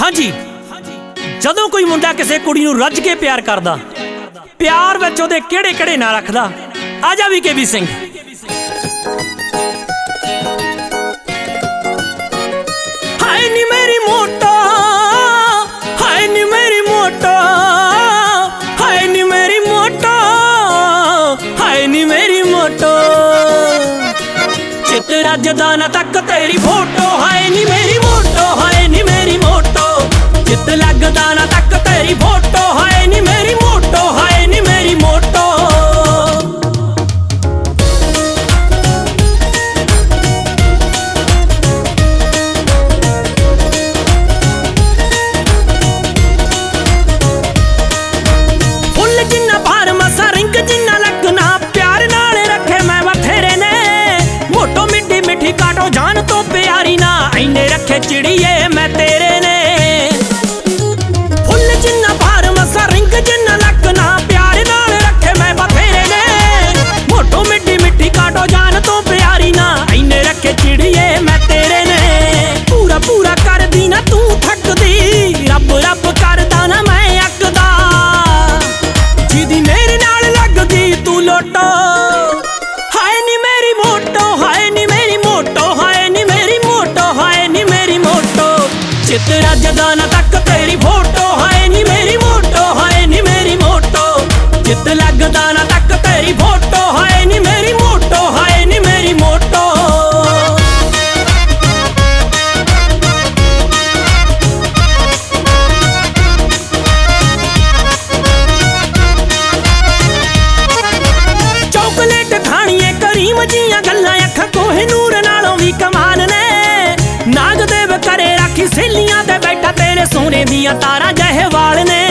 ਹਾਂਜੀ ਜਦੋਂ ਕੋਈ ਮੁੰਡਾ ਕਿਸੇ ਕੁੜੀ ਨੂੰ ਰੱਜ ਕੇ ਪਿਆਰ ਕਰਦਾ, ਪਿਆਰ ਵਿੱਚ ਉਹਦੇ ਕਿਹੜੇ ਕਿਹੜੇ ਨਾਂ ਰੱਖਦਾ, ਆ ਜਾ ਵੀ ਕੇ ਸਿੰਘ। ਹਾਏ ਨੀ ਮੇਰੀ ਮੋਟੋ, ਹਾਏ ਨੀ ਮੇਰੀ ਮੋਟੋ, ਹਾਏ ਨੀ ਮੇਰੀ ਮੋਟੋ, ਹਾਏ ਨੀ ਮੇਰੀ ਮੋਟੋ, ਚਿੱਤ ਰੱਜਦਾ ਨਾ ਤੱਕ ਤੇਰੀ ਫੋਟੋ। ਹਾਏ ਨੀ ਮੇਰੀ ਮੋਟੋ, ਹਾਏ ਨੀ ਮੇਰੀ ਮੋਟੋ, ਚਿੱਤ ਲੱਗਦਾ ਨਾ ਤੱਕ ਤੇਰੀ ਫੋਟੋ। ਹਾਏ ਨੀ ਮੇਰੀ ਮੋਟੋ, ਹਾਏ ਨੀ ਮੇਰੀ ਮੋਟੋ। ਫੁੱਲ ਜਿੰਨਾ ਭਾਰ ਮਸਾ ਰਿੰਗ ਜਿੰਨਾ ਲੱਗਣਾ, ਪਿਆਰ ਨਾਲ ਰੱਖੇ ਮੈਂ ਬਥੇਰੇ ਨੇ। ਮੋਟੋ ਮਿੱਠੀ ਮਿੱਠੀ ਕਾਟੋ ਜਾਨ ਤੋਂ ਪਿਆਰੀ ਨਾ, ਐਨੇ ਰੱਖੇ ਚਿੜੀਏ ਮੈਂ ਤੇਰੇ ਨੇ। ਫੁੱਲ ਜਿੰਨਾ ਭਾਰ ਮਸਾ ਰਿੰਗ ਜਿੰਨਾ ਲੱਗਣਾ, ਪਿਆਰ ਨਾਲ ਰੱਖੇ ਮੈਂ ਬਥੇਰੇ ਨੇ। ਮੋਟੋ ਮਿੱਠੀ ਮਿੱਠੀ ਕਾਟੋ ਜਾਨ ਤੋਂ ਪਿਆਰੀ ਨਾ, ਐਨੇ ਰੱਖੇ ਚਿੜੀਏ ਮੈਂ ਤੇਰੇ ਨੇ। ਪੂਰਾ ਪੂਰਾ ਕਰਦੀ ਨਾ ਤੂੰ ਥੱਕਦੀ, ਰੱਬ ਰੱਬ ਕਰਦਾ ਨਾ ਮੈਂ ਅੱਕਦਾ, ਜਿਹਦੀ ਮੇਰੇ ਨਾਲ ਲੱਗਦੀ ਤੂੰ ਲੋਟੋ। ਹਾਏ ਨੀ ਮੇਰੀ ਮੋਟੋ, ਹਾਏ ਨੀ ਮੇਰੀ ਮੋਟੋ, ਹਾਏ ਨੀ ਮੇਰੀ ਮੋਟੋ, ਹਾਏ ਨੀ ਮੇਰੀ ਮੋਟੋ, ਚਿੱਤ ਰੱਜਦਾ ਨਾ ਤੱਕ ਤੇਰੀ ਫੋਟੋ। ਹਾਏ ਨੀ ਮੇਰੀ ਮੋਟੋ, ਹਾਏ ਨੀ ਮੇਰੀ ਮੋਟੋ, ਚਿੱਤ ਲੱਗਦਾ ਨਾ ਤੱਕ ਤੇਰੀ ਫੋਟੋ। ਹਾਏ ਨੀ ਮੇਰੀ ਮੋਟੋ, ਹਾਏ ਨੀ ਮੇਰੀ ਮੋਟੋ। ਚੌਕਲੇਟ ਖਾਣੀਏ ਕਰੀਮ ਜੀਆਂ ਗੱਲਾਂ, ਅੱਖਾਂ ਕੋਹਿਨੂਰ ਨਾਲੋਂ ਵੀ ਕਮਾਲ ਨੇ। ਨਾਗਦੇਵ ਕਰੇ ਰਾਖੀ ਸਹੇਲੀਆਂ ਤੇ ਬੈਠਾ, ਤੇਰੇ ਸੋਨੇ ਦੀਆਂ ਤਾਰਾਂ ਜਿਹੇ ਵਾਲ ਨੇ।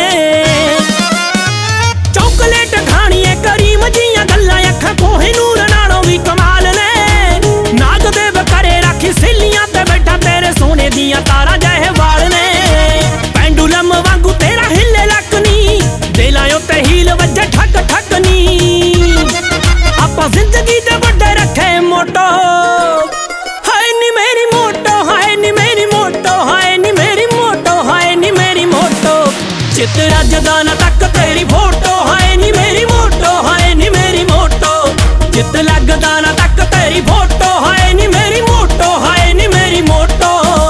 ਚੌਕਲੇਟ ਖਾਣੀਏ ਕਰੀਮ ਜੀਆਂ ਗੱਲਾਂ, ਅੱਖਾਂ ਕੋਹਿਨੂਰ ਨਾਲੋਂ ਵੀ ਕਮਾਲ ਨੇ। ਨਾਗਦੇਵ ਕਰੇ ਰਾਖੀ ਸਹੇਲੀਆਂ ਤੇ ਬੈਠਾ, ਤੇਰੇ ਸੋਨੇ ਦੀਆਂ ਤਾਰਾਂ ਜਿਹੇ ਵਾਲ ਨੇ। ਪੈਂਡੂਲਮ ਵਾਂਗੂ ਤੇਰਾ ਹਿੱਲੇ ਲੱਕ ਨੀ, ਦਿਲਾਂ ਉੱਤੇ ਹੀਲ ਵੱਜੇ ਠੱਗ ਠੱਗ ਨੀ। ਆਪਾਂ ਜ਼ਿੰਦਗੀ ਦੇ ਵੱਡੇ ਰੱਖੇ ਮੋਟੋ। ਹਾਏ ਨੀ ਮੇਰੀ ਮੋਟੋ, ਹਾਏ ਨੀ ਮੇਰੀ ਮੋਟੋ, ਹਾਏ ਨੀ ਮੇਰੀ ਮੋਟੋ, ਹਾਏ ਨੀ ਮੇਰੀ ਮੋਟੋ, ਚਿੱਤ ਰੱਜਦਾ ਨਾ ਤੱਕ ਤੇਰੀ ਫੋਟੋ। ਹਾਏ ਨੀ ਮੇਰੀ ਮੋਟੋ, ਹਾਏ ਨੀ ਮੇਰੀ ਮੋਟੋ, ਚਿੱਤ ਲੱਗਦਾ ਨਾ ਤੱਕ ਤੇਰੀ ਫੋਟੋ। ਹਾਏ ਨੀ ਮੇਰੀ ਮੋਟੋ, ਹਾਏ ਨੀ ਮੇਰੀ ਮੋਟੋ।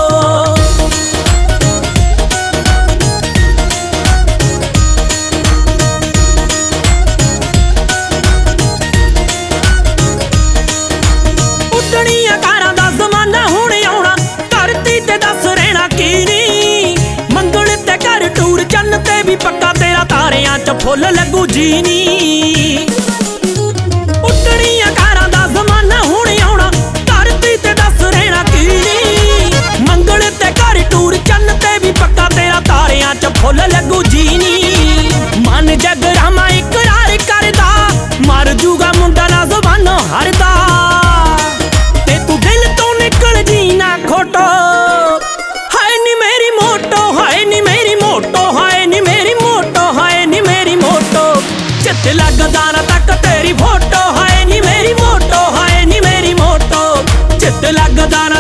ਉੱਡਣੀਆਂ ਕਾਰਾਂ ਦਾ ਜ਼ਮਾਨਾ ਹੁਣ ਆਉਣਾ, ਧਰਤੀ ਤੇ ਦੱਸ ਰਹਿਣਾ ਕੀ ਨੀ। ਮੰਗਣ ਤੇ ਘਰ ਟੂਰ ਚੰਨ ਤੇ ਵੀ ਪੱਕਾ, ਤੇਰਾ ਤਾਰਿਆਂ 'ਚ ਫੁੱਲ ਲੱਗੂ ਜੀ ਨੀ। ਉੱਡਣੀਆਂ ਕਾਰਾਂ ਦਾ ਜ਼ਮਾਨਾ ਹੁਣ ਆਉਣਾ, ਧਰਤੀ ਤੇ ਦੱਸ ਰਹਿਣਾ ਕੀ ਨੀ। ਮੰਗਣ ਤੇ ਘਰ ਟੂਰ ਚੰਨ ਤੇ ਵੀ ਪੱਕਾ, ਤੇਰਾ ਤਾਰਿਆਂ 'ਚ ਫੁੱਲ ਲੱਗੂ ਜੀ ਨੀ। ਮਨ ਜਗਰਾਮਾ ਇਕਰਾਰ ਕਰਦਾ, ਮਰ ਜੂਗਾ ਮੁੰਡਾ ਨਾ ਜ਼ੁਬਾਨੋਂ ਹਰਦਾ, ਤੇ ਤੂੰ ਦਿਲ ਤੋਂ ਨਿਕਲ ਜੀ ਨਾ ਖੋਟੋ। ਹਾਏ ਨੀ ਮੇਰੀ ਮੋਟੋ, ਹਾਏ ਨੀ ਮੇਰੀ ਮੋਟੋ, ਹਾਏ ਨੀ ਮੇਰੀ ਮੋਟੋ, ਹਾਏ ਨੀ ਮੇਰੀ ਮੋਟੋ, ਚਿੱਤ ਲੱਗਦਾ ਨਾ ਤੱਕ ਤੇਰੀ ਫੋਟੋ। ਹਾਏ ਨੀ ਮੇਰੀ ਮੋਟੋ, ਹਾਏ ਨੀ ਮੇਰੀ ਮੋਟੋ, ਚਿੱਤ ਲੱਗਦਾ